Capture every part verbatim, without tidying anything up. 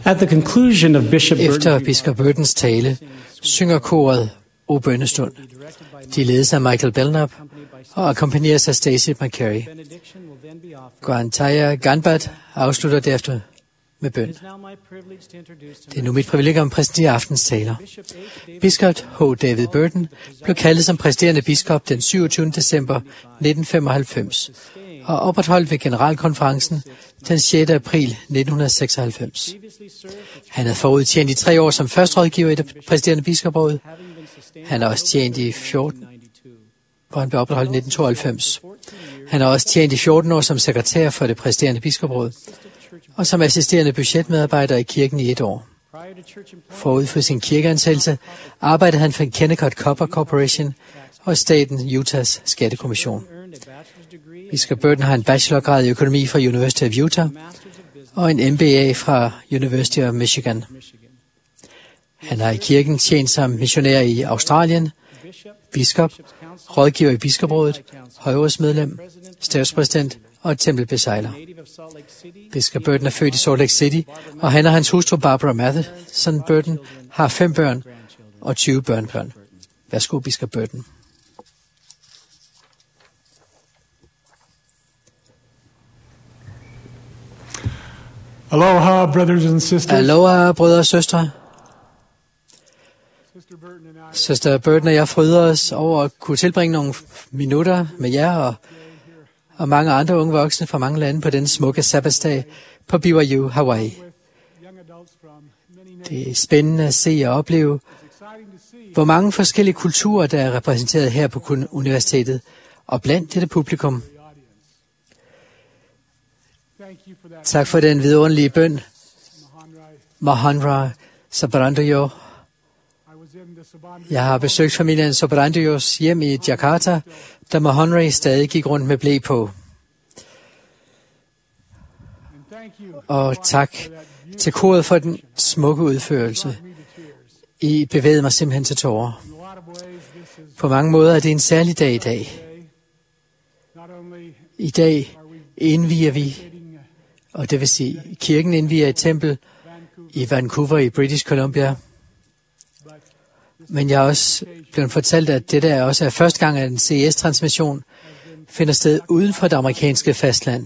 At the conclusion of Bishop Efter biskop Burtons tale synger koret O Bønnestund. De ledes af Michael Belknap og akkompagneres af Stacey McCary. Grantaya Ganbat afslutter derefter med bøn. Det er nu mit privilegium at præsentere aftens taler. Biskop H. David Burton blev kaldet som præsiderende biskop den syvogtyvende december nitten femoghalvfems og opretholdt ved generalkonferencen den sjette april nitten seksoghalvfems. Han havde forud tjent i tre år som førsterådgiver i det præsiderende biskopråd. Han har også tjent i fjorten, hvor han blev opretholdt i nitten tooghalvfems. Han har også tjent i fjorten år som sekretær for det præsiderende biskopråd og som assisterende budgetmedarbejder i kirken i et år. Forud for sin kirkeansættelse arbejdede han for Kennecott Copper Corporation og staten Utahs skattekommission. Biskop Burton har en bachelorgrad i økonomi fra University of Utah og en M B A fra University of Michigan. Han har i kirken tjent som missionær i Australien, biskop, rådgiver i biskoprådet, højrådsmedlem, statspræsident og tempelbesejler. Biskop Burton er født i Salt Lake City, og han og hans hustru Barbara Matheson Burton har fem børn og tyve børnebørn. Værsgo, biskop Burton. Aloha, brothers and sisters. Aloha, brødre og søstre. Søster Burton og jeg fryder os over at kunne tilbringe nogle minutter med jer og, og mange andre unge voksne fra mange lande på den smukke sabbatsdag på B Y U, Hawaii. Det er spændende at se og opleve, hvor mange forskellige kulturer, der er repræsenteret her på universitetet og blandt dette publikum. Tak for den vidunderlige bøn, Mahanra Sabrandoyo. Jeg har besøgt familien Sobrandojos hjem i Jakarta, da Mahanra stadig gik rundt med ble på. Og tak til koret for den smukke udførelse. I bevægede mig simpelthen til tårer. På mange måder er det en særlig dag i dag. I dag indviger vi, og det vil sige, kirken indviger et tempel i Vancouver i British Columbia. Men jeg er også blevet fortalt, at det der også er første gang, at en C S-transmission finder sted uden for det amerikanske fastland.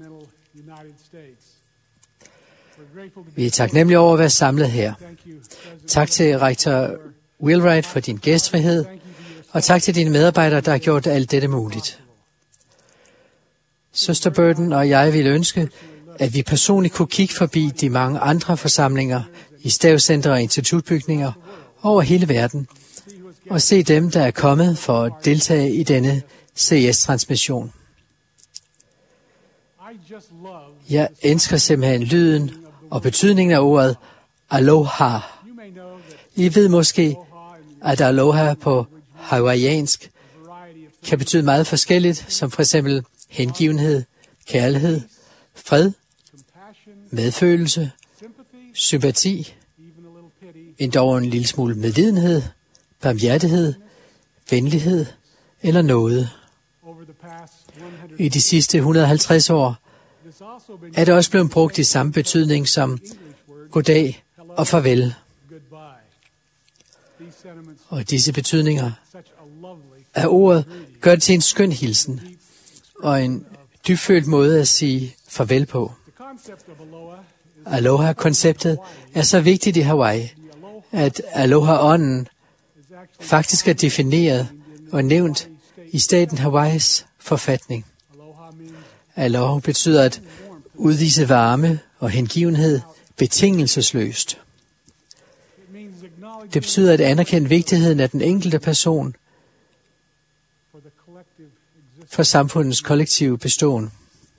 Vi er taknemmelige over at være samlet her. Tak til rektor Wheelwright for din gæstfrihed, og tak til dine medarbejdere, der har gjort alt dette muligt. Søster Burton og jeg ville ønske, at vi personligt kunne kigge forbi de mange andre forsamlinger i stavcentre og institutbygninger over hele verden, og se dem, der er kommet for at deltage i denne C S-transmission. Jeg elsker simpelthen lyden og betydningen af ordet aloha. I ved måske, at aloha på hawaiiansk kan betyde meget forskelligt, som for eksempel hengivenhed, kærlighed, fred, medfølelse, sympati, endog en lille smule medlidenhed, barmhjertighed, venlighed eller noget. I de sidste et hundrede og halvtreds år er det også blevet brugt i samme betydning som goddag og farvel. Og disse betydninger af ordet gør det til en skøn hilsen og en dybfølt måde at sige farvel på. Aloha-konceptet er så vigtigt i Hawaii, at aloha-ånden faktisk er defineret og nævnt i staten Hawaiis forfatning. Aloha betyder at udvise varme og hengivenhed betingelsesløst. Det betyder at anerkende vigtigheden af den enkelte person for samfundets kollektive beståen.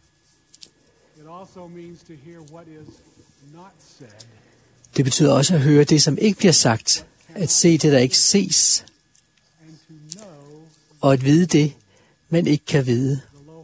Det betyder også at høre det, som ikke bliver sagt, at se det, der ikke ses, og at vide det, man ikke kan vide.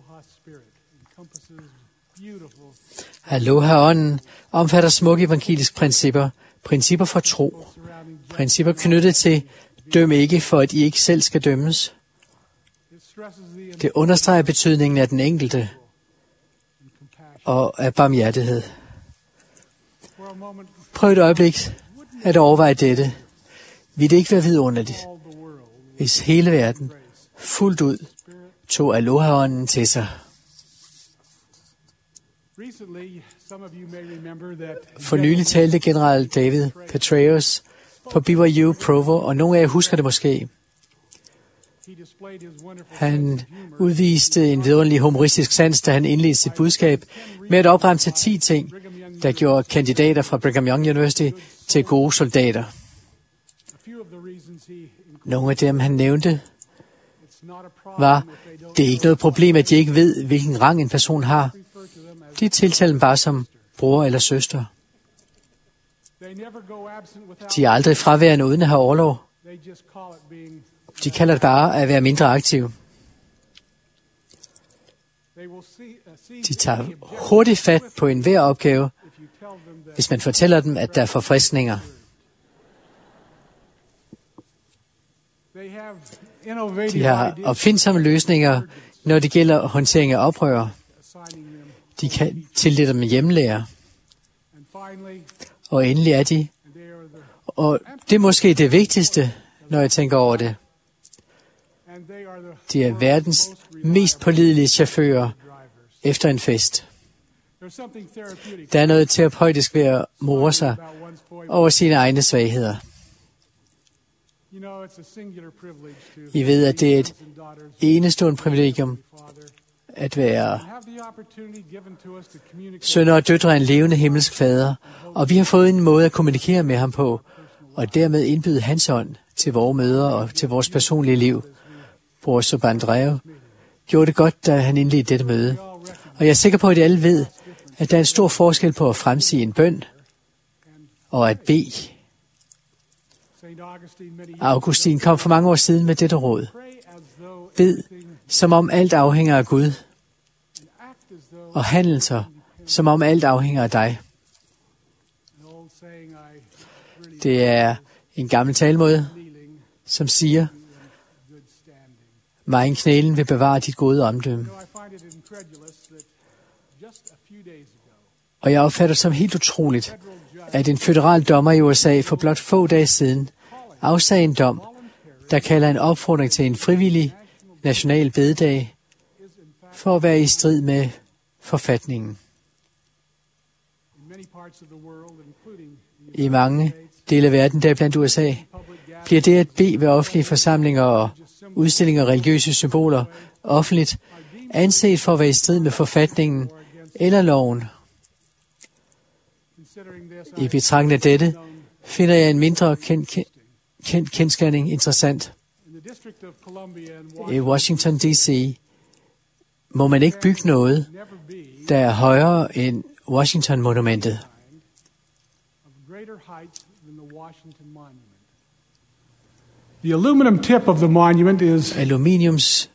Aloha-ånden omfatter smukke evangeliske principper, principper for tro, principper knyttet til døm ikke, for at I ikke selv skal dømmes. Det understreger betydningen af den enkelte og af barmhjertighed. Prøv et øjeblik at overveje dette. Vil det ikke være vidunderligt, hvis hele verden fuldt ud tog Aloha-ånden til sig? For nylig talte general David Petraeus på B Y U Provo, og nogle af jer husker det måske. Han udviste en vidunderlig humoristisk sans, da han indledte sit budskab med at opremse ti ting, der gjorde kandidater fra Brigham Young University til gode soldater. Nogle af dem, han nævnte, var, det er ikke noget problem, at de ikke ved, hvilken rang en person har. De tiltaler dem bare som bror eller søster. De er aldrig fraværende uden at have orlov. De kalder det bare at være mindre aktiv. De tager hurtigt fat på enhver opgave, hvis man fortæller dem, at der er forfriskninger. De har opfindsomme løsninger, når det gælder håndtering af oprør. De kan tildele dem hjemlærer. Og endelig er de, og det er måske det vigtigste, når jeg tænker over det, de er verdens mest pålidelige chauffører efter en fest. Der er noget terapeutisk ved at more sig over sine egne svagheder. I ved, at det er et enestående privilegium at være sønner og døtre af en levende himmelsk fader, og vi har fået en måde at kommunikere med ham på, og dermed indbyde hans ånd til vores møder og til vores personlige liv. Bror Subandrev gjorde det godt, da han indledte dette møde. Og jeg er sikker på, at alle ved, at der er en stor forskel på at fremsige en bøn og at bede. Augustin kom for mange år siden med dette råd. Bed, som om alt afhænger af Gud, og handel så, som om alt afhænger af dig. Det er en gammel talemåde, som siger, megen knælen vil bevare dit gode omdømme. Og jeg opfatter det som helt utroligt, at en føderal dommer i U S A for blot få dage siden afsagde en dom, der kalder en opfordring til en frivillig national bededag for at være i strid med forfatningen. I mange dele af verden, deriblandt U S A, bliver det at bede ved offentlige forsamlinger og udstillinger af religiøse symboler offentligt anset for at være i strid med forfatningen eller loven. I betragtning af dette finder jeg en mindre kendt kendt kendsgerning interessant. I Washington D C må man ikke bygge noget, der er højere end Washington-monumentet. The aluminum tip of the monument is Aluminiums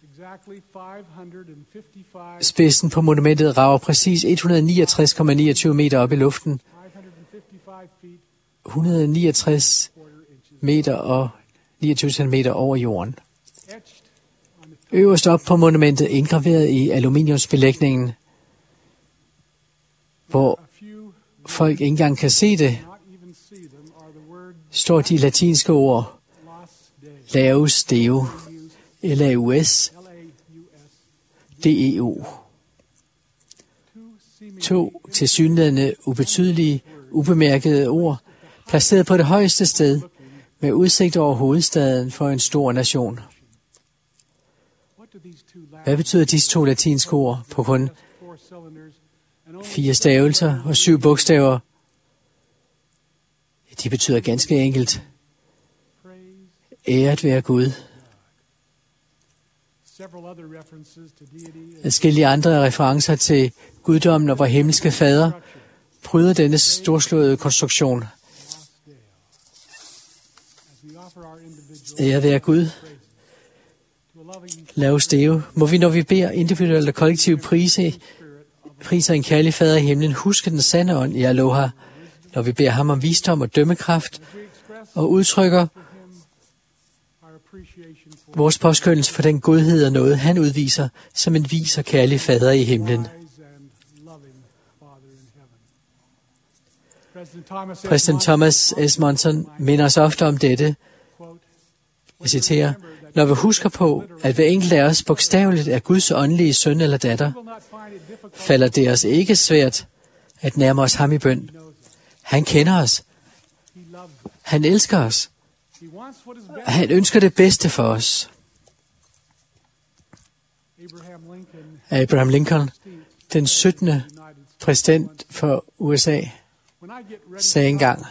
spidsen på monumentet rager præcis et hundrede niogtres komma niogtyve meter op i luften, et hundrede niogtres meter og niogtyve centimeter over jorden. Øverst op på monumentet, indgraveret i aluminiumsbelægningen, hvor folk ikke engang kan se det, står de latinske ord Laus Deo, L A U S D E O. To tilsyneladende ubetydelige, ubemærkede ord, placeret på det højeste sted, med udsigt over hovedstaden for en stor nation. Hvad betyder disse to latinske ord på kun fire stavelser og syv bogstaver? De betyder ganske enkelt, æret være Gud. Adskillige andre referencer til guddommen og vor himmelske fader bryder denne storslåede konstruktion. Æret være Gud. Laus Deo. Må vi, når vi beder individuelt og kollektivt prise, priser en kærlig fader i himlen, huske den sande ånd i Aloha, når vi beder ham om visdom og dømmekraft, og udtrykker vores påskyndelse for den godhed og noget, han udviser som en vis og kærlig fader i himlen. Præsident Thomas S. Monson minder os ofte om dette. Jeg citerer, når vi husker på, at hver enkelt af os bogstaveligt er Guds åndelige søn eller datter, falder det os ikke svært at nærme os ham i bøn. Han kender os. Han elsker os. Han ønsker det bedste for os. Abraham Lincoln, den syttende præsident for U S A, sagde engang,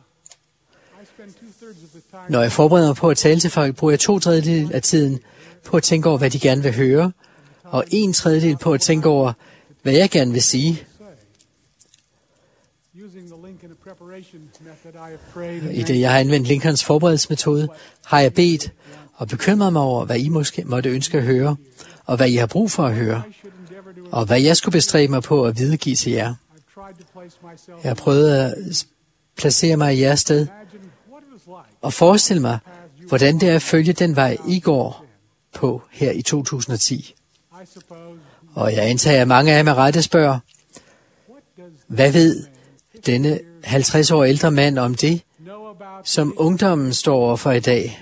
når jeg forbereder mig på at tale til folk, bruger jeg to tredjedel af tiden på at tænke over, hvad de gerne vil høre, og en tredjedel på at tænke over, hvad jeg gerne vil sige. I det, jeg har anvendt Lincolns forberedelsesmetode, har jeg bedt og bekymret mig over, hvad I måske måtte ønske at høre, og hvad I har brug for at høre, og hvad jeg skulle bestræbe mig på at videregive til jer. Jeg har prøvet at placere mig i jeres sted, og forestille mig, hvordan det er at følge den vej, I går på her i to tusind og ti. Og jeg antager, at mange af jer med rette spørger, hvad ved denne halvtreds år ældre mand om det, som ungdommen står overfor i dag?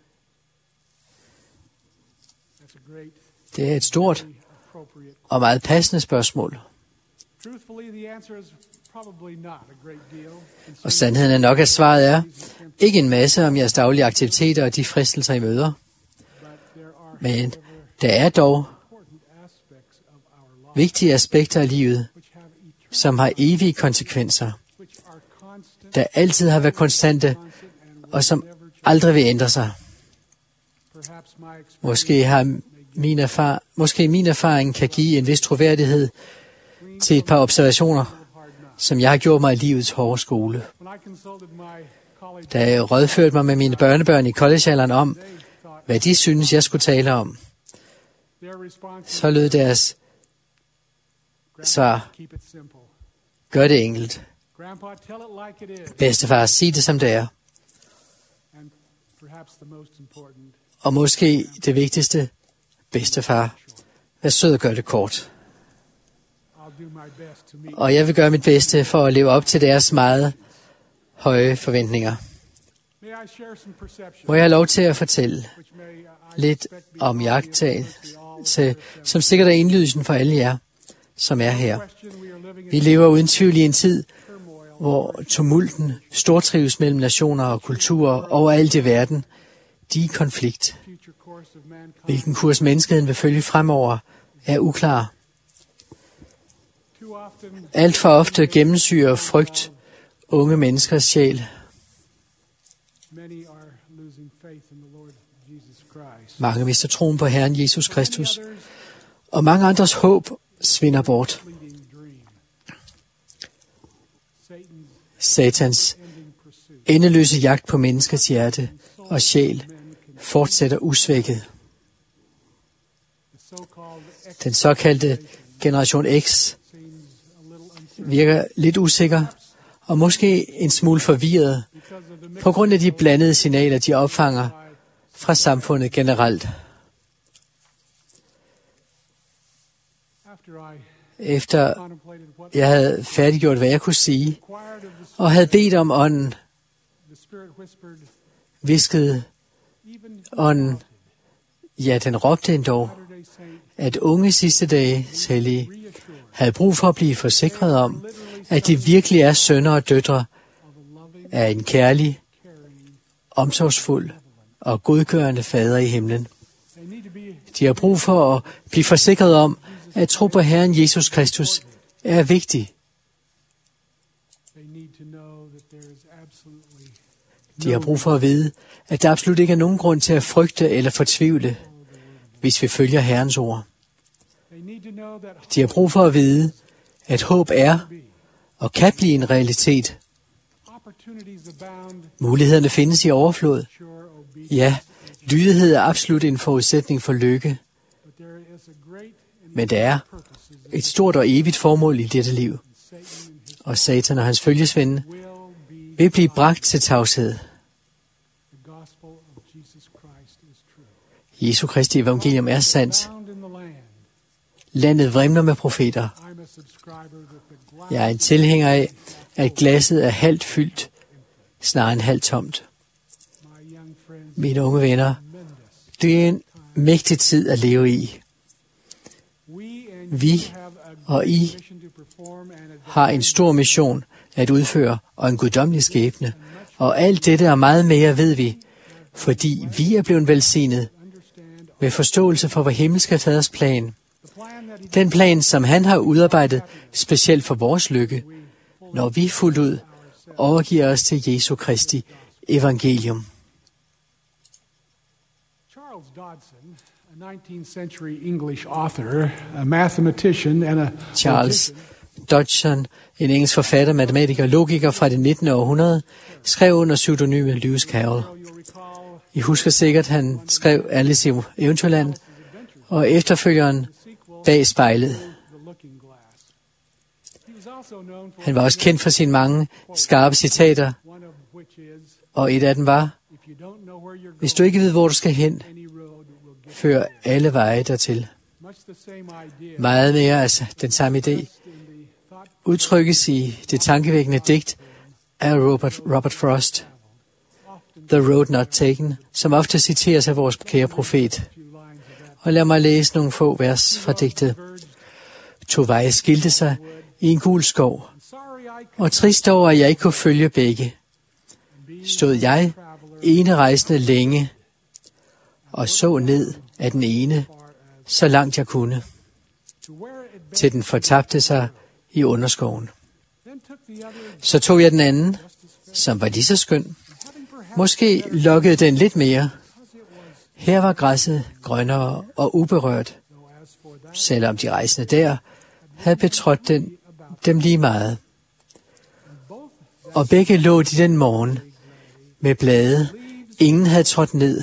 Det er et stort og meget passende spørgsmål. Og sandheden er nok, at svaret er ikke en masse om jeres daglige aktiviteter og de fristelser, I møder. Men der er dog vigtige aspekter af livet, som har evige konsekvenser, der altid har været konstante, og som aldrig vil ændre sig. Måske har min, erfar- måske min erfaring kan give en vis troværdighed til et par observationer, som jeg har gjort mig i livets hårde skole. Da jeg rådførte mig med mine børnebørn i collegealderen om, hvad de synes, jeg skulle tale om, så lød deres svar, gør det enkelt. Bedstefar, sig det som det er. Og måske det vigtigste, bedstefar, vær sød og gør det kort. Og jeg vil gøre mit bedste for at leve op til deres meget høje forventninger. Må jeg have lov til at fortælle lidt om jagttagelse, som sikkert er indlydelsen for alle jer, som er her. Vi lever uden tvivl i en tid, hvor tumulten stortrives mellem nationer og kulturer overalt i verden. De er i konflikt. Hvilken kurs menneskeheden vil følge fremover, er uklar. Alt for ofte gennemsyrer frygt unge menneskers sjæl. Mange mister troen på Herren Jesus Kristus, og mange andres håb svinder bort. Satans endeløse jagt på menneskets hjerte og sjæl fortsætter usvækket. Den såkaldte generation X virker lidt usikker og måske en smule forvirret på grund af de blandede signaler, de opfanger fra samfundet generelt. Efter jeg havde færdiggjort, hvad jeg kunne sige, og havde bedt om ånden, viskede ånden, ja, den råbte endog, at unge sidste dage, hellige, havde brug for at blive forsikret om, at de virkelig er sønner og døtre af en kærlig, omsorgsfuld og godgørende fader i himlen. De har brug for at blive forsikret om, at tro på Herren Jesus Kristus er vigtig. De har brug for at vide, at der absolut ikke er nogen grund til at frygte eller fortvivle, hvis vi følger Herrens ord. De har brug for at vide, at håb er og kan blive en realitet. Mulighederne findes i overflod. Ja, lydighed er absolut en forudsætning for lykke. Men der er et stort og evigt formål i dette liv. Og Satan og hans følgesvende vil blive bragt til tavshed. Jesu Kristi evangelium er sandt. Landet vrimler med profeter. Jeg er en tilhænger af, at glasset er halvt fyldt, snarere end halvt tomt. Mine unge venner, det er en mægtig tid at leve i. Vi og I har en stor mission at udføre og en guddommelig skæbne. Og alt dette og meget mere ved vi, fordi vi er blevet velsignet med forståelse for vor himmelske faders plan. Den plan, som han har udarbejdet specielt for vores lykke, når vi fuldt ud overgiver os til Jesu Kristi evangelium. Charles Dodson, a nineteenth century English author, a mathematician and a Charles Dodson, en engelsk forfatter, matematiker og logiker fra det nittende århundrede, skrev under pseudonymet Lewis Carroll. I husker sikkert, at han skrev Alice i Eventyrland og efterfølgeren Bag spejlet. Han var også kendt for sine mange skarpe citater, og et af dem var: hvis du ikke ved, hvor du skal hen, før alle veje dertil. Meget mere altså den samme idé udtrykkes i det tankevækkende digt af Robert, Robert Frost, The Road Not Taken, som ofte citeres af vores kære profet. Og lad mig læse nogle få vers fra digtet. To veje skilte sig i en gul skov, og trist over, at jeg ikke kunne følge begge. Stod jeg ene rejsende længe, og så ned af den ene, så langt jeg kunne, til den fortabte sig i underskoven. Så tog jeg den anden, som var lige så skøn. Måske lokkede den lidt mere. Her var græsset grønnere og uberørt, selvom de rejsende der havde betrådt den, dem lige meget. Og begge lå de den morgen med blade, ingen havde trådt ned.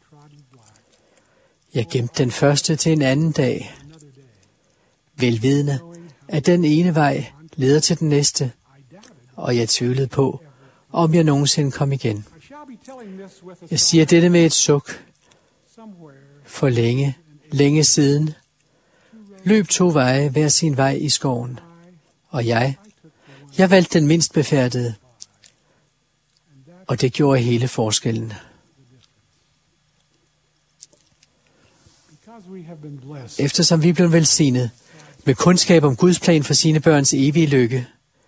Jeg gemte den første til en anden dag, velvidende, at den ene vej leder til den næste, og jeg tvivlede på, om jeg nogensinde kom igen. Jeg siger dette med et suk. For længe, længe siden, løb to veje hver sin vej i skoven, og jeg, jeg valgte den mindst befærdede, og det gjorde hele forskellen. Eftersom vi blev velsignet med kundskab om Guds plan for sine børns evige lykke,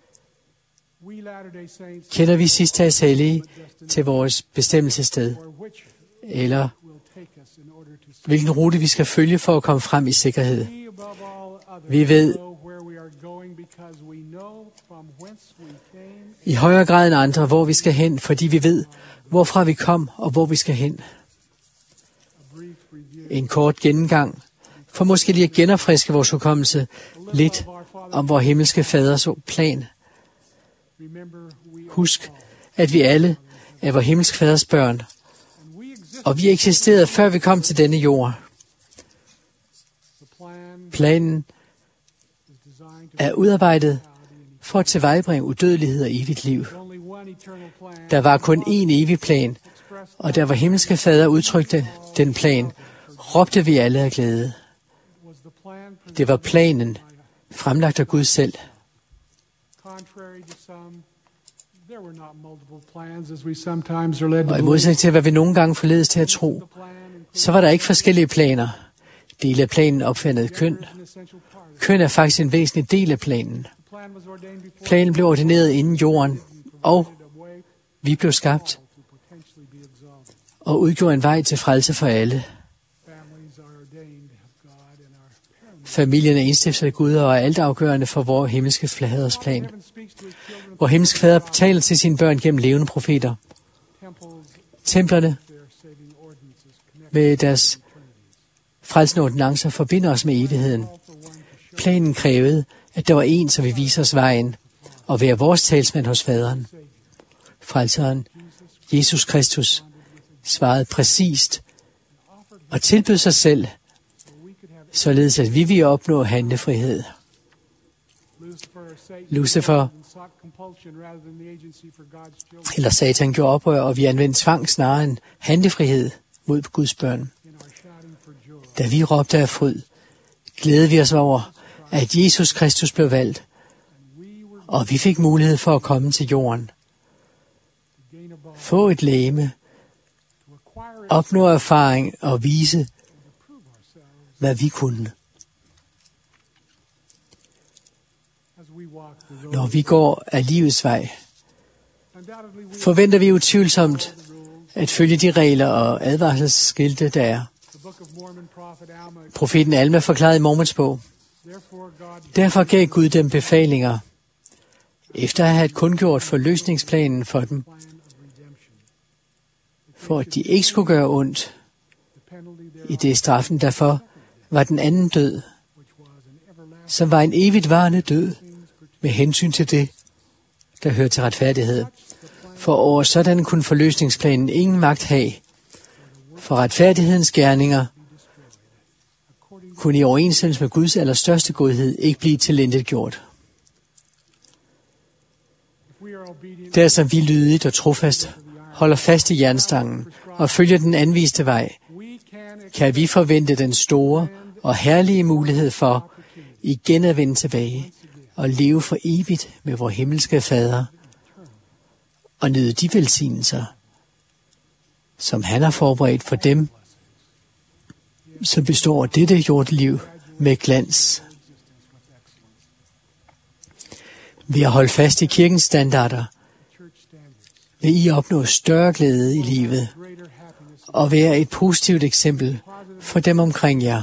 kender vi sidste hellige til vores bestemmelsessted, eller hvilken rute vi skal følge for at komme frem i sikkerhed. Vi ved i højere grad end andre, hvor vi skal hen, fordi vi ved, hvorfra vi kom og hvor vi skal hen. En kort gennemgang for måske lige at genopfriske vores hukommelse lidt om vor himmelske faders plan. Husk, at vi alle er vor himmelske faders børn, og vi eksisterede, før vi kom til denne jord. Planen er udarbejdet for at tilvejebringe udødelighed og evigt liv. Der var kun én evig plan, og der var himmelske fader udtrykte den plan, råbte vi alle af glæde. Det var planen, fremlagt af Gud selv. Og i modsætning til, hvad vi nogle gange forledes til at tro, så var der ikke forskellige planer. Del af planen opfandede køn. Køn er faktisk en væsentlig del af planen. Planen blev ordineret inden jorden, og vi blev skabt og udgjorde en vej til frelse for alle. Familien er indstiftet af Gud og er altafgørende for vor himmelske faders plan. Vor himmelske fader taler til sine børn gennem levende profeter. Templerne med deres frelsende ordinancer forbinder os med evigheden. Planen krævede, at der var en, som vil vise os vejen og være vores talsmand hos faderen. Frelseren, Jesus Kristus, svarede præcist og tilbød sig selv, således at vi vil opnå handlefrihed. Lucifer, eller Satan, gjorde oprør, og vi anvendte tvang snarere end handlefrihed mod Guds børn. Da vi råbte af fryd, glædede vi os over, at Jesus Kristus blev valgt, Og vi fik mulighed for at komme til jorden, få et legeme, opnå erfaring og vise, hvad vi kunne. Når vi går af livets vej, forventer vi utvivlsomt at følge de regler og advarselsskilte, der er. Profeten Alma forklarede i Mormons bog: derfor gav Gud dem befalinger, efter at have kundgjort forløsningsplanen for dem, for at de ikke skulle gøre ondt, i det straffen derfor var den anden død, som var en evigt varende død, med hensyn til det, der hører til retfærdighed. For over sådan kunne forløsningsplanen ingen magt have, for retfærdighedens gerninger kunne i overensstemmelse med Guds allerstørste godhed ikke blive tilintetgjort. Der som vi lydigt og trofast holder fast i jernstangen og følger den anviste vej, kan vi forvente den store og herlige mulighed for igen at vende tilbage og leve for evigt med vor himmelske Fader og nyde de velsignelser, som han har forberedt for dem, som består dette jordliv med glans. Ved at holde fast i kirkens standarder, vil I opnå større glæde i livet og være et positivt eksempel for dem omkring jer.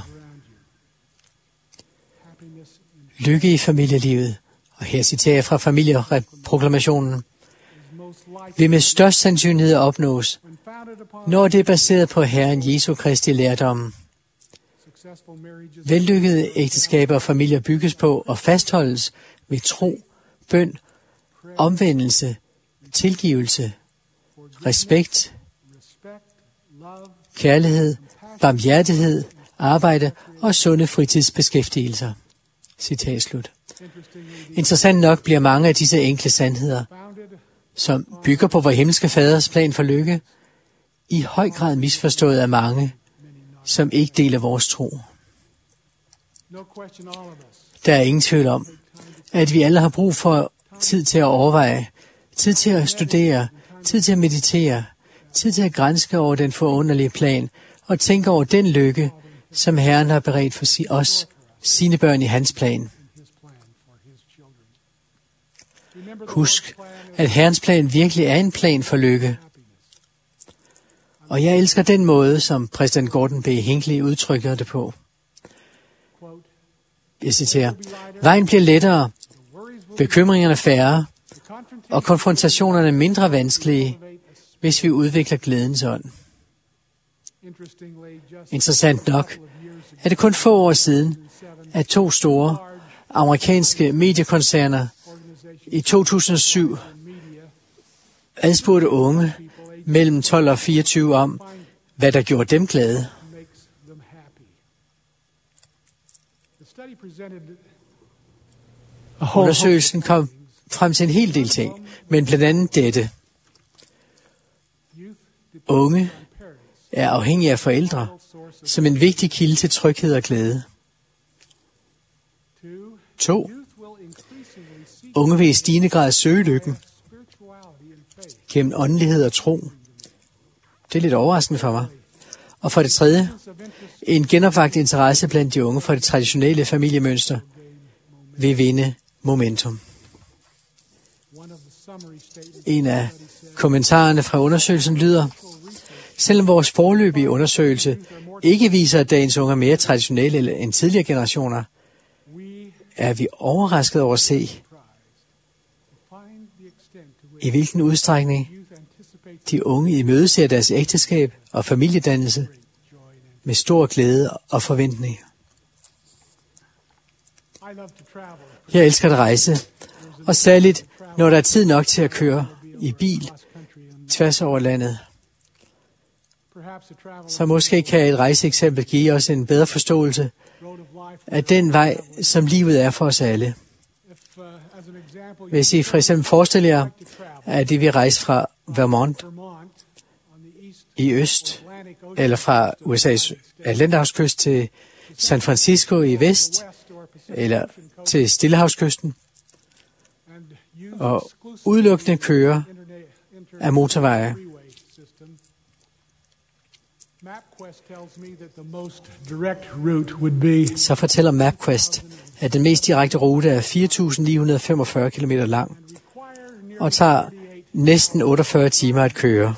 Lykke i familielivet, og her citerer jeg fra familieproklamationen, vil med størst sandsynlighed opnås, når det er baseret på Herren Jesu Kristi lærdom. Vellykkede ægteskaber og familier bygges på og fastholdes ved tro, bøn, omvendelse, tilgivelse, respekt, kærlighed, barmhjertighed, arbejde og sunde fritidsbeskæftigelser. Citat slut. Interessant nok bliver mange af disse enkle sandheder, som bygger på vor himmelske Faders plan for lykke, i høj grad misforstået af mange, som ikke deler vores tro. Der er ingen tvivl om, at vi alle har brug for tid til at overveje, tid til at studere, tid til at meditere, tid til at granske over den forunderlige plan og tænke over den lykke, som Herren har beredt for os, sine børn i hans plan. Husk, at Herrens plan virkelig er en plan for lykke. Og jeg elsker den måde, som præsident Gordon B. Hinckley udtrykker det på. Jeg citerer: vejen bliver lettere, bekymringerne færre, og konfrontationerne mindre vanskelige, hvis vi udvikler glædens ånd. Interessant nok er det kun få år siden, at to store amerikanske mediekoncerner i to tusind og syv adspurgte unge mellem tolv og fireogtyve om, hvad der gjorde dem glade. Undersøgelsen kom frem til en hel del ting, men blandt andet dette. Unge er afhængige af forældre som en vigtig kilde til tryghed og glæde. To. Unge vil i stigende grad søge lykken gennem åndelighed og tro. Det er lidt overraskende for mig. Og for det tredje, en genopvagt interesse blandt de unge for det traditionelle familiemønster vil vinde momentum. En af kommentarerne fra undersøgelsen lyder: selvom vores foreløbige undersøgelse ikke viser, at dagens unge er mere traditionelle end tidligere generationer, er vi overrasket over at se, i hvilken udstrækning de unge imødeser deres ægteskab og familiedannelse med stor glæde og forventning. Jeg elsker at rejse, og særligt når der er tid nok til at køre i bil tværs over landet. Så måske kan et rejseeksempel give os en bedre forståelse af den vej, som livet er for os alle. Hvis I for eksempel forestiller jer, at I vil rejse fra Vermont i øst, eller fra U S A's Atlanterhavskyst til San Francisco i vest, eller til Stillehavskysten, og udelukkende kører af motorveje. Så fortæller MapQuest, at den mest direkte rute er fire tusind ni hundrede femogfyrre kilometer lang og tager næsten otteogfyrre timer at køre.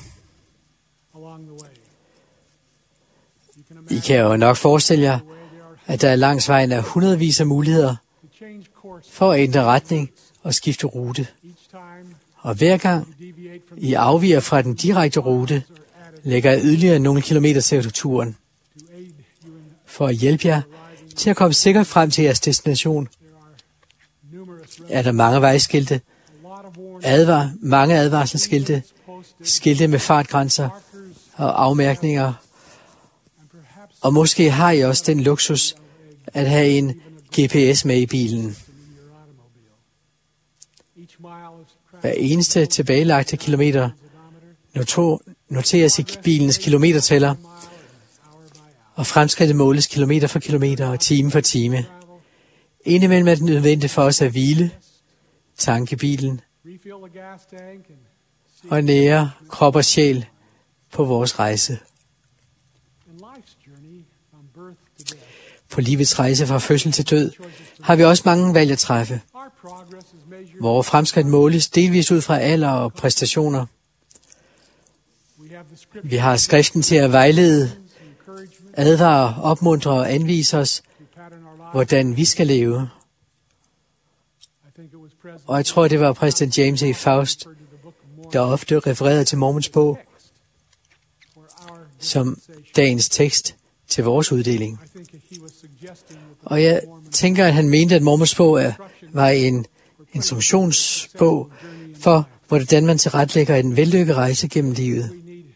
I kan jo nok forestille jer, at der langs vejen er hundredvis af muligheder for at ændre retning og skifte rute. Og hver gang I afviger fra den direkte rute, lægger jeg yderligere nogle kilometer til turen for at hjælpe jer til at komme sikkert frem til jeres destination. Er der mange vejskilte, advar, mange advarselsskilte, skilte med fartgrænser og afmærkninger. Og måske har I også den luksus at have en G P S med i bilen. Hver eneste tilbagelagte kilometer noteres i bilens kilometertæller, og fremskridtet måles kilometer for kilometer og time for time. Indimellem er det nødvendigt for os at hvile, tanke bilen og nære krop og sjæl på vores rejse. På livets rejse fra fødsel til død har vi også mange valg at træffe. Vores fremskridt måles delvis ud fra alder og præstationer. Vi har skriften til at vejlede, advare, opmuntre og anvise os, hvordan vi skal leve. Og jeg tror, det var præsident James A. Faust, der ofte refererede til Mormons bog som dagens tekst til vores uddeling. Og jeg tænker, at han mente, at Mormons bog var en instruktionsbog for, hvordan man tilrettelægger en vellykket rejse gennem livet.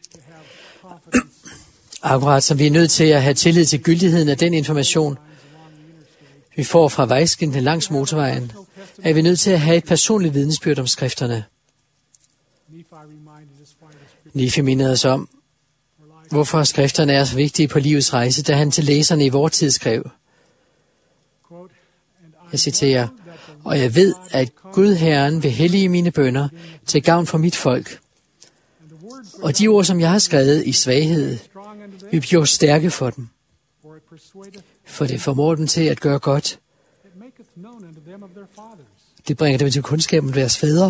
Akkurat som vi er nødt til at have tillid til gyldigheden af den information, vi får fra vejskiltene langs motorvejen, er vi nødt til at have et personligt vidnesbyrd om skrifterne. Nephi mindede os om, hvorfor skrifterne er så vigtige på livets rejse, da han til læserne i vor tid skrev. Jeg citerer, og jeg ved, at Gud Herren vil hellige mine bønner til gavn for mit folk. Og de ord, som jeg har skrevet i svaghed, vil blive stærke for dem. For det formår dem til at gøre godt. Det bringer dem til kundskab om deres fædre.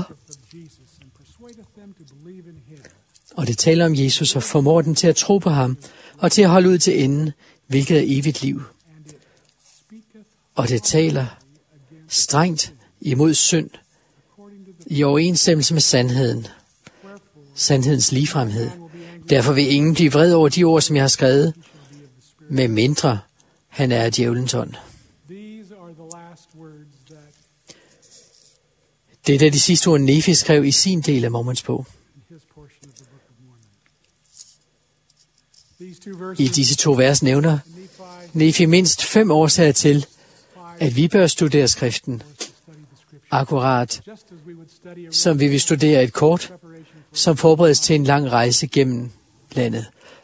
Og det taler om Jesus og formår dem til at tro på ham og til at holde ud til enden, hvilket er evigt liv. Og det taler strengt imod synd i overensstemmelse med sandheden. Sandhedens ligefremhed. Derfor vil ingen blive vred over de ord, som jeg har skrevet, med mindre han er djævelens ånd. Det er de sidste ord, Nephi skrev i sin del af Mormons bog. I disse to vers nævner Nephi mindst fem årsager til, at vi bør studere skriften, akkurat som vi vil studere et kort, som forberedes til en lang rejse gennem landet.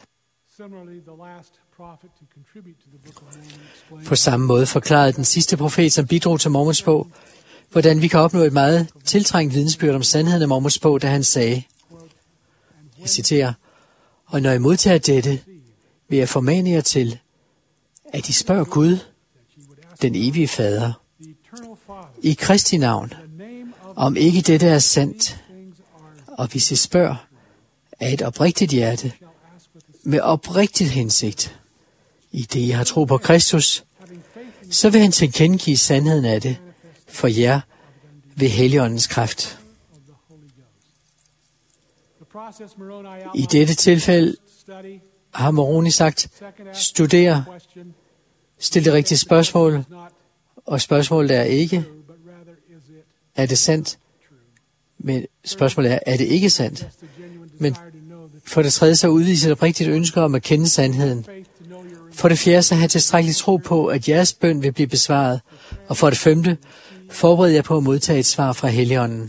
På samme måde forklarede den sidste profet, som bidrog til Mormons bog, hvordan vi kan opnå et meget tiltrængt vidensbyrd om sandheden af Mormons bog, da han sagde, jeg citerer, og når I modtager dette, vil jeg formane jer til, at I spørger Gud, den evige fader, i Kristi navn, om ikke dette er sandt, og hvis I spørger af et oprigtigt hjerte, med oprigtigt hensigt, i det I har tro på Kristus, så vil han tilkendegive sandheden af det for jer ved Helligåndens kraft. I dette tilfælde har Moroni sagt, studer, stil det rigtige spørgsmål, og spørgsmålet er ikke, er det sandt? Men spørgsmålet er, er det ikke sandt? Men for det tredje så udviser et rigtigt ønske om at kende sandheden. For det fjerde så have tilstrækkeligt tro på, at jeres bøn vil blive besvaret. Og for det femte, forbered jer på at modtage et svar fra Helligånden.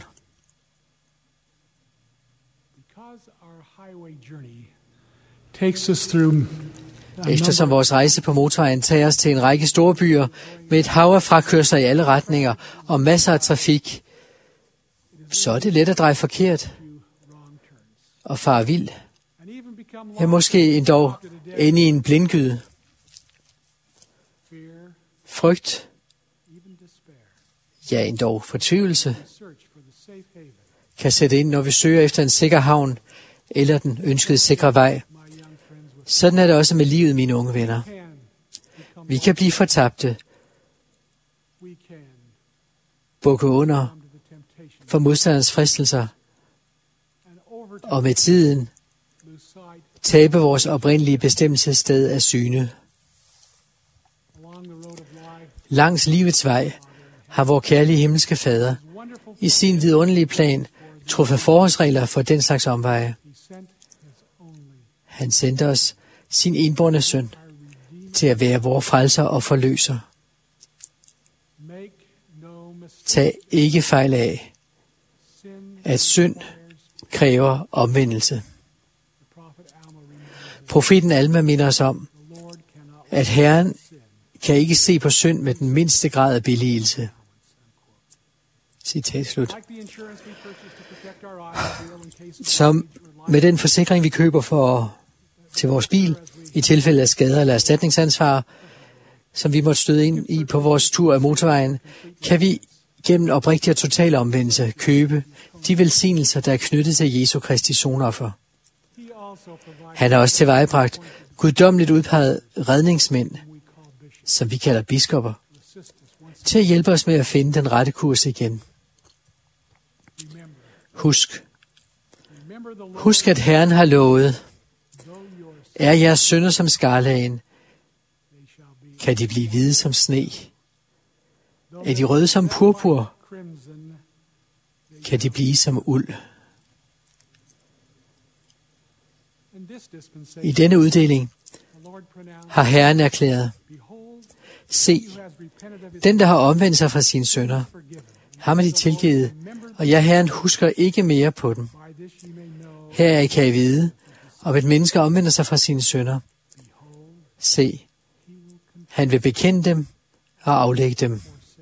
Eftersom vores rejse på motorvejen tager os til en række store byer med et hav af frakørsler i alle retninger og masser af trafik, så er det let at dreje forkert og fare vild. Ja, måske endda ende i en blindgyde. Frygt, ja endda fortvivlelse, kan sætte ind, når vi søger efter en sikker havn eller den ønskede sikre vej. Sådan er det også med livet, mine unge venner. Vi kan blive fortabte, bukke under for modstanderens fristelser, og med tiden tabe vores oprindelige bestemmelsessted af syne. Langs livets vej har vor kærlige himmelske Fader i sin vidunderlige plan truffet forholdsregler for den slags omveje. Han sendte os sin enbårne søn til at være vor frelser og forløser. Tag ikke fejl af, at synd kræver omvendelse. Profeten Alma minder os om, at Herren kan ikke se på synd med den mindste grad af billigelse. Citat slut. Som med den forsikring, vi køber for, til vores bil, i tilfælde af skader eller erstatningsansvar, som vi måtte støde ind i på vores tur af motorvejen, kan vi gennem oprigtig og total omvendelse købe de velsignelser, der er knyttet til Jesu Kristi sonoffer. Han har også tilvejebragt guddommeligt udpeget redningsmænd, som vi kalder biskopper, til at hjælpe os med at finde den rette kurs igen. Husk. Husk, at Herren har lovet, er jeres synder som skarlagen, kan de blive hvide som sne. Er de røde som purpur, kan de blive som uld. I denne uddeling har Herren erklæret, se, den der har omvendt sig fra sine synder, har man de tilgivet, og jeg, Herren, husker ikke mere på dem. Her kan I vide, om et menneske omvender sig fra sine synder. Se, han vil bekende dem og aflægge dem.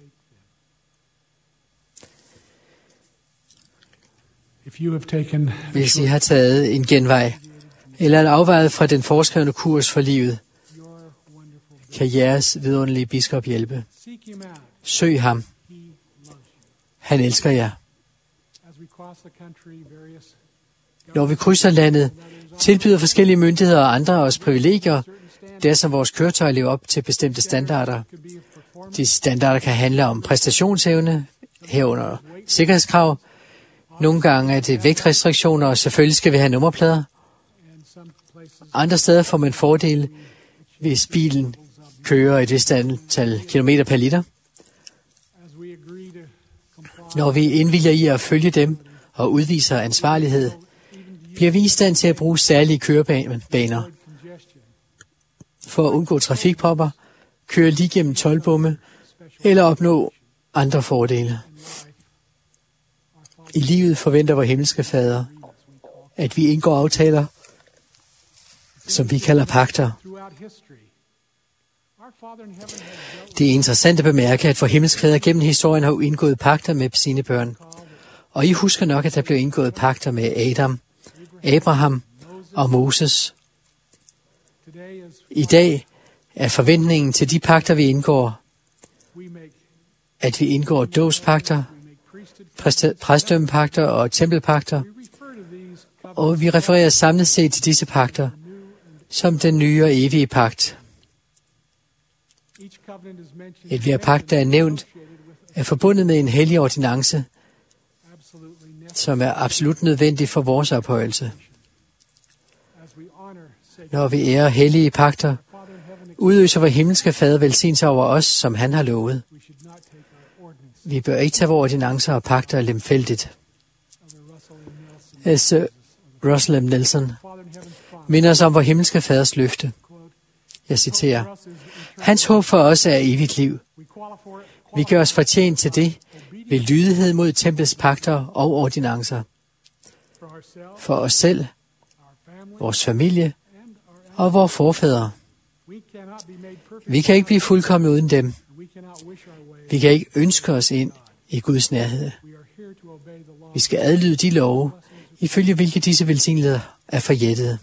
Hvis I har taget en genvej, eller er afvejet fra den foreskrevne kurs for livet, kan jeres vidunderlige biskop hjælpe. Søg ham. Han elsker jer. Når vi krydser landet, tilbyder forskellige myndigheder og andre os privilegier, der som vores køretøj lever op til bestemte standarder. De standarder kan handle om præstationsevne, herunder sikkerhedskrav. Nogle gange er det vægtrestriktioner, og selvfølgelig skal vi have nummerplader. Andre steder får man fordele, hvis bilen kører et vist antal kilometer per liter. Når vi indvilger i at følge dem og udviser ansvarlighed, bliver vi i stand til at bruge særlige kørebaner for at undgå trafikpropper, køre lige gennem toldbomme eller opnå andre fordele. I livet forventer vor himmelske Fader, at vi indgår aftaler, som vi kalder pagter. Det er interessant at bemærke, at vor himmelske Fader gennem historien har indgået pagter med sine børn. Og I husker nok, at der blev indgået pagter med Adam, Abraham og Moses. I dag er forventningen til de pagter, vi indgår, at vi indgår dåbspagter, præstedømmepagter og tempelpagter, og vi refererer samlet set til disse pagter som den nye og evige pagt. Et hver pagt, der er nævnt, er forbundet med en hellig ordinance, som er absolut nødvendig for vores ophøjelse. Når vi ærer hellige pagter, udøser vor himmelske Fader velsignelse over os, som han har lovet. Vi bør ikke tage vores ordinancer og pagter lemfældigt. Sir Russell M. Nelson minder os om vor himmelske Faders løfte. Jeg citerer, hans håb for os er evigt liv. Vi gør os fortjent til det ved lydighed mod templets pagter og ordinancer. For os selv, vores familie og vores forfædre. Vi kan ikke blive fuldkomne uden dem. Vi kan ikke ønske os ind i Guds nærhed. Vi skal adlyde de love, ifølge hvilke disse velsignelser er forjættede.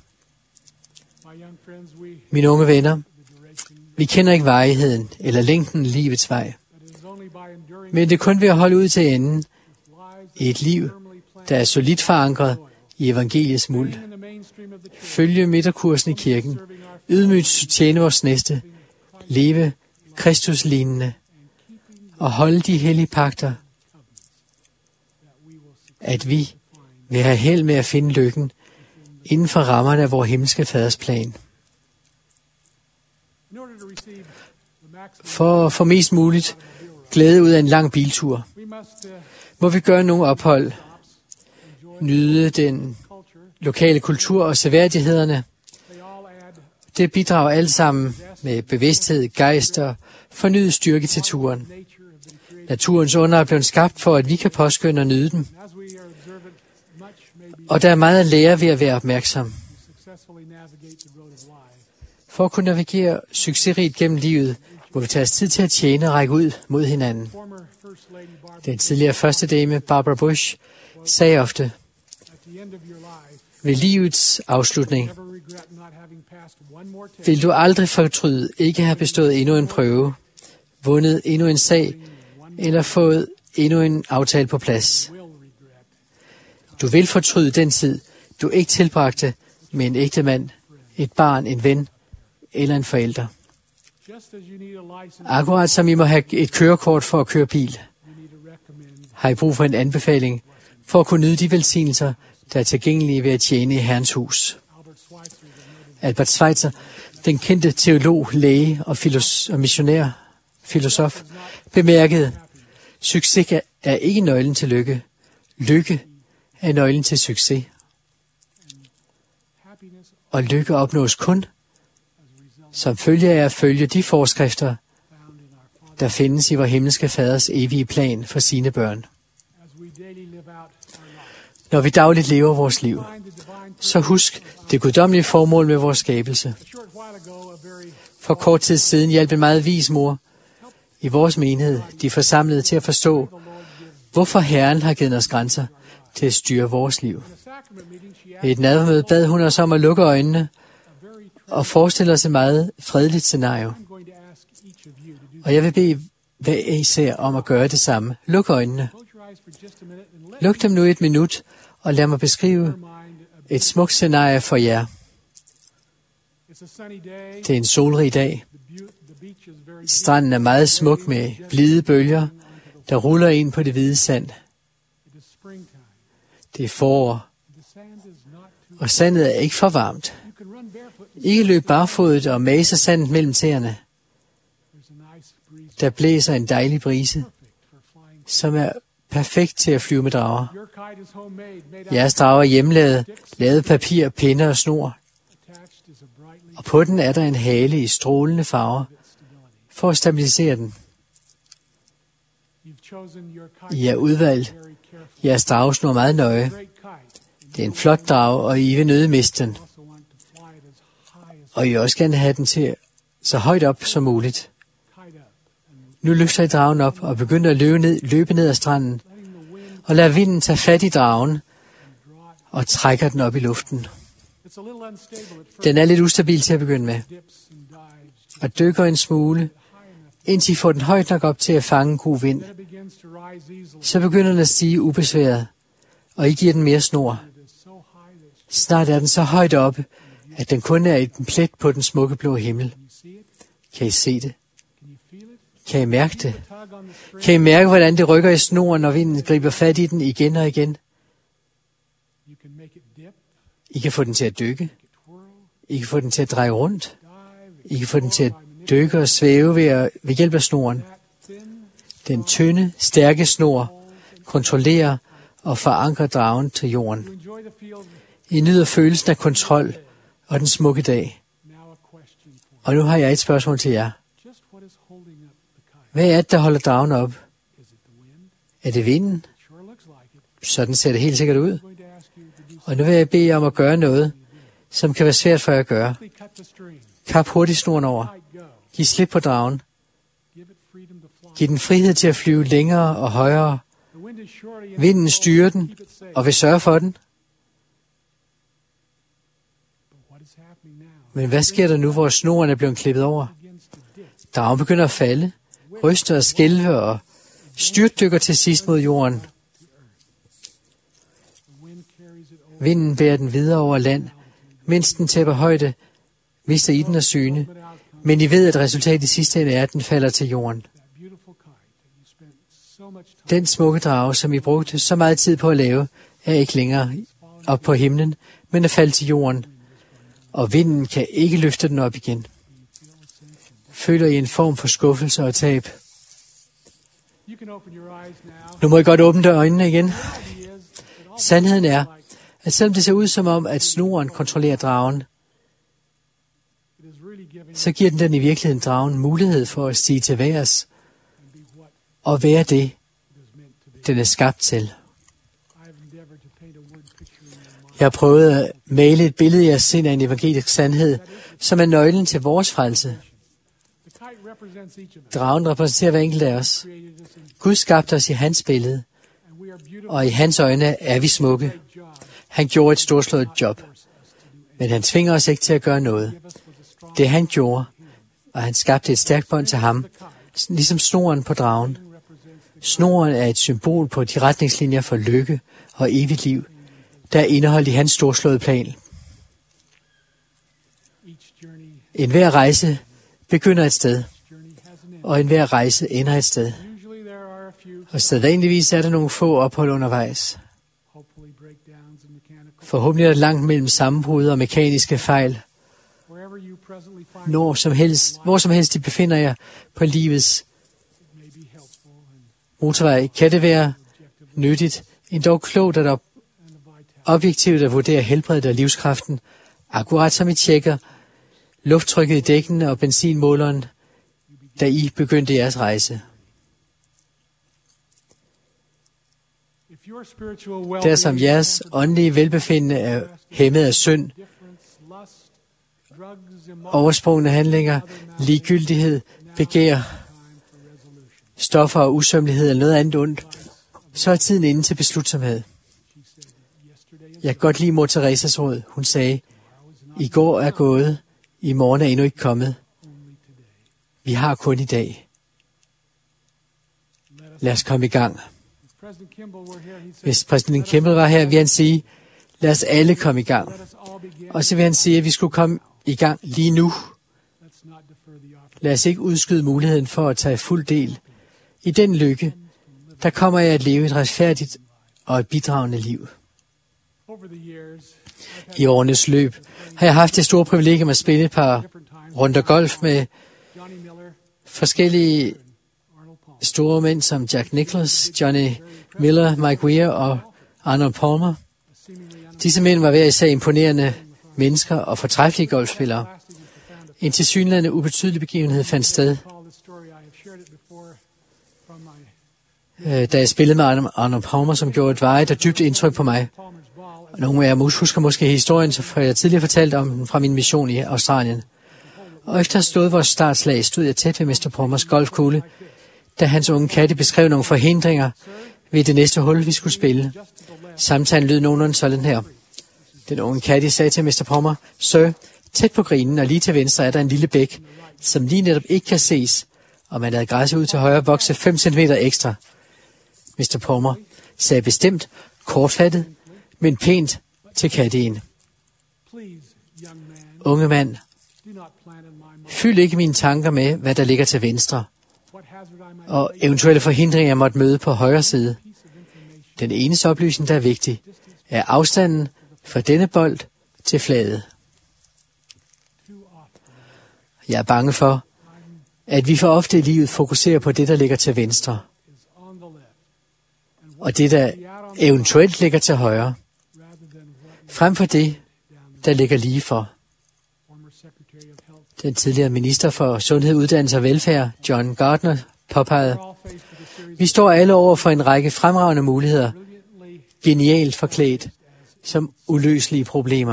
Mine unge venner, vi kender ikke varigheden eller længden af livets vej, men det er kun ved at holde ud til enden i et liv, der er solidt forankret i evangeliets muld. Følge midterkursen i kirken, ydmygt tjene vores næste, leve Kristuslignende og holde de hellige pagter, at vi vil have held med at finde lykken inden for rammerne af vor himmelske faders plan. For at få mest muligt glæde ud af en lang biltur, må vi gøre nogle ophold, nyde den lokale kultur og seværdighederne. Det bidrager alt sammen med bevidsthed, gejst og fornyet styrke til turen. Naturens under er blevet skabt for, at vi kan påskynde og nyde dem. Og der er meget at lære ved at være opmærksom. For at kunne navigere succesrigt gennem livet, må vi tage os tid til at tjene og række ud mod hinanden. Den tidligere første dame, Barbara Bush, sagde ofte, ved livets afslutning vil du aldrig fortryde ikke have bestået endnu en prøve, vundet endnu en sag, eller fået endnu en aftale på plads. Du vil fortryde den tid, du ikke tilbragte med en ægte mand, et barn, en ven eller en forælder. Akkurat som I må have et kørekort for at køre bil, har I brug for en anbefaling for at kunne nyde de velsignelser, der er tilgængelige ved at tjene i Herrens hus. Albert Schweitzer, den kendte teolog, læge og, filos- og missionær, filosof, bemærkede, succes er ikke nøglen til lykke. Lykke er nøglen til succes. Og lykke opnås kun som følge af at følge de forskrifter, der findes i vor himmelske faders evige plan for sine børn. Når vi dagligt lever vores liv, så husk det guddommelige formål med vores skabelse. For kort tid siden hjalp en meget vis mor i vores menighed, de forsamlede til at forstå, hvorfor Herren har givet os grænser til at styre vores liv. Ved et nadvermøde bad hun os om at lukke øjnene og forestille os et meget fredeligt scenario. Og jeg vil bede hver især om at gøre det samme. Luk øjnene. Luk dem nu et minut, og lad mig beskrive et smukt scenarie for jer. Det er en solrig dag. Stranden er meget smuk med blide bølger, der ruller ind på det hvide sand. Det er forår, og sandet er ikke for varmt. Ikke løb barfodet og mase sandet mellem tæerne. Der blæser en dejlig brise, som er perfekt til at flyve med drager. Jeres drager er hjemmelavet, lavet papir, pinde og snor. Og på den er der en hale i strålende farver, for at stabilisere den. I er udvalgt. Jeres drage snor meget nøje. Det er en flot drage, og I vil nøde miste den. Og I vil også gerne have den til så højt op som muligt. Nu løfter I dragen op og begynder at løbe ned, løbe ned ad stranden, og lader vinden tage fat i dragen og trækker den op i luften. Den er lidt ustabil til at begynde med, og dykker en smule, indtil I får den højt nok op til at fange god vind. Så begynder den at stige ubesværet, og I giver den mere snor. Snart er den så højt oppe, at den kun er en plet på den smukke blå himmel. Kan I se det? Kan I mærke det? Kan I mærke, hvordan det rykker i snoren, når vinden griber fat i den igen og igen? I kan få den til at dykke. I kan få den til at dreje rundt. I kan få den til at dykke og svæve ved, at, ved hjælp af snoren. Den tynde, stærke snor kontrollerer og forankrer dragen til jorden. I nyder følelsen af kontrol og den smukke dag. Og nu har jeg et spørgsmål til jer. Hvad er det, der holder dragen op? Er det vinden? Sådan ser det helt sikkert ud. Og nu vil jeg bede jer om at gøre noget, som kan være svært for jer at gøre. Kap hurtigt snoren over. Giv slip på dragen. Giv den frihed til at flyve længere og højere, Vinden styrer den og vil sørge for den. Men hvad sker der nu, hvor snoren er blevet klippet over? Dragen begynder at falde, ryste og skælve og styrtdykker til sidst mod jorden. Vinden bærer den videre over land, mens den tæpper højde, mister I den af syne. Men I ved, at resultatet i sidste ende er, at den falder til jorden. Den smukke drage, som I brugte så meget tid på at lave, er ikke længere op på himlen, men er faldet til jorden. Og vinden kan ikke løfte den op igen. Føler I en form for skuffelse og tab? Nu må I godt åbne øjnene igen. Sandheden er, at selvom det ser ud som om, at snoren kontrollerer dragen, så giver den den i virkeligheden dragen mulighed for at stige til værs og være det, den er skabt til. Jeg har prøvet at male et billede i jeres sind af en evangelisk sandhed, som er nøglen til vores frelse. Dragen repræsenterer hver enkelt af os. Gud skabte os i hans billede, og i hans øjne er vi smukke. Han gjorde et storslået job, men han tvinger os ikke til at gøre noget. Det han gjorde, og han skabte et stærkt bånd til ham, ligesom snoren på dragen. Snoren er et symbol på de retningslinjer for lykke og evigt liv, der er indeholdt i hans storslåede plan. En hver rejse begynder et sted, og en hver rejse ender et sted. Og sædvanligvis er der nogle få ophold undervejs. Forhåbentlig er der langt mellem sammenbrud og mekaniske fejl. Når som helst, hvor som helst de befinder jer på livets motorvej, kan det være nyttigt, endda klogt at op, objektivt at vurdere helbredet og livskraften, akkurat som I tjekker lufttrykket i dækkene og benzinmåleren, da I begyndte jeres rejse. Dersom jeres åndelige velbefindende er hæmmet af synd, oversprungne handlinger, ligegyldighed, begær, stoffer og usømmelighed eller noget andet ondt, så er tiden inde til beslutsomhed. Jeg kan godt lide mor Teresas råd. Hun sagde, i går er gået, i morgen er endnu ikke kommet. Vi har kun i dag. Lad os komme i gang. Hvis præsident Kimball var her, vil han sige, lad os alle komme i gang. Og så vil han sige, at vi skulle komme i gang lige nu. Lad os ikke udskyde muligheden for at tage fuld del i den lykke, der kommer jeg at leve et retfærdigt og et bidragende liv. I årenes løb har jeg haft det store privilegium at spille et par runder golf med forskellige store mænd som Jack Nicklaus, Johnny Miller, Mike Weir og Arnold Palmer. Disse mænd var hver især imponerende mennesker og fortræffelige golfspillere. En tilsyneladende ubetydelig begivenhed fandt sted, da jeg spillede med Arnold Palmer, som gjorde et varigt og dybt indtryk på mig. Nogle af jer husker måske historien, så jeg tidligere fortalt om den fra min mission i Australien. Og efter at have stået vores startslag, stod jeg tæt ved mister Palmers golfkugle, da hans unge katte beskrev nogle forhindringer ved det næste hul, vi skulle spille. Samtalen lød nogenlunde sådan her. Den unge katte sagde til mister Palmer, Sir, tæt på grinen og lige til venstre er der en lille bæk, som lige netop ikke kan ses, og man lader græsset ud til højre vokse fem centimeter ekstra. mister Palmer sagde bestemt, kortfattet, men pænt til katten. Unge mand, fyld ikke mine tanker med, hvad der ligger til venstre, og eventuelle forhindringer, jeg måtte møde på højre side. Den eneste oplysning, der er vigtig, er afstanden fra denne bold til flaget. Jeg er bange for, at vi for ofte i livet fokuserer på det, der ligger til venstre, og det, der eventuelt ligger til højre, frem for det, der ligger lige for. Den tidligere minister for Sundhed, Uddannelse og Velfærd, John Gardner, påpegede, vi står alle over for en række fremragende muligheder, genialt forklædt som uløselige problemer.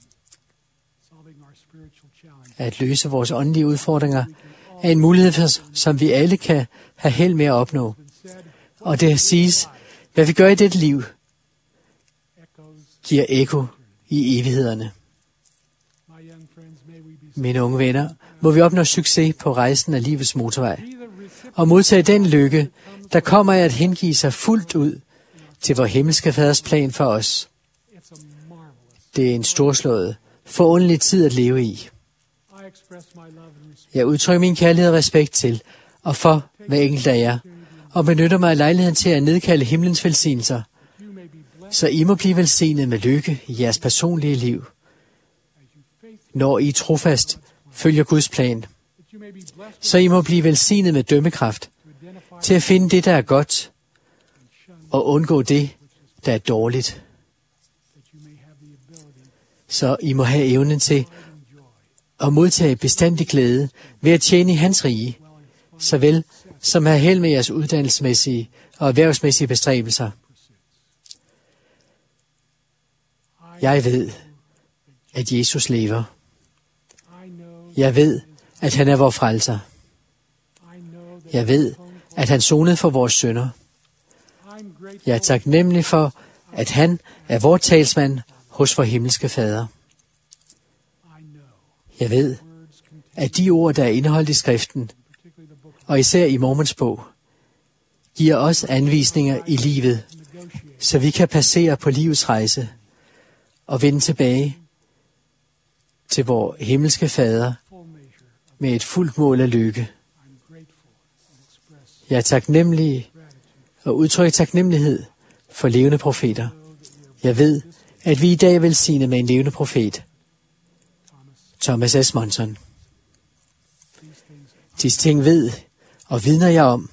At løse vores åndelige udfordringer er en mulighed, som vi alle kan have held med at opnå. Og det siges, Hvad vi gør i dette liv, giver ekko i evighederne. Mine unge venner, må vi opnå succes på rejsen af livets motorvej, og modtage den lykke, der kommer af at hengive sig fuldt ud til vor himmelske faders plan for os. Det er en storslået, forunderlig tid at leve i. Jeg udtrykker min kærlighed og respekt til, og for hver enkelt af jer, og benytter mig af lejligheden til at nedkalde himlens velsignelser, så I må blive velsignet med lykke i jeres personlige liv, når I trofast følger Guds plan, så I må blive velsignet med dømmekraft til at finde det, der er godt, og undgå det, der er dårligt. Så I må have evnen til at modtage bestandig glæde ved at tjene i hans rige, såvel som have held med jeres uddannelsesmæssige og erhvervsmæssige bestræbelser. Jeg ved, at Jesus lever. Jeg ved, at han er vor frelser. Jeg ved, at han sonede for vores synder. Jeg er taknemmelig for, at han er vor talsmand hos vor himmelske fader. Jeg ved, at de ord, der er indeholdt i skriften, og især i Mormons bog, giver os anvisninger i livet, så vi kan passere på livets rejse og vende tilbage til vor himmelske fader med et fuldt mål af lykke. Jeg er taknemmelig og udtrykker taknemmelighed for levende profeter. Jeg ved, at vi i dag er velsignet med en levende profet, Thomas S. Monson. Disse ting ved og vidner jeg om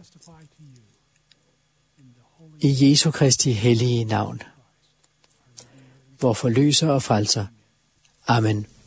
i Jesu Kristi hellige navn, vor forløser og frelser. Amen.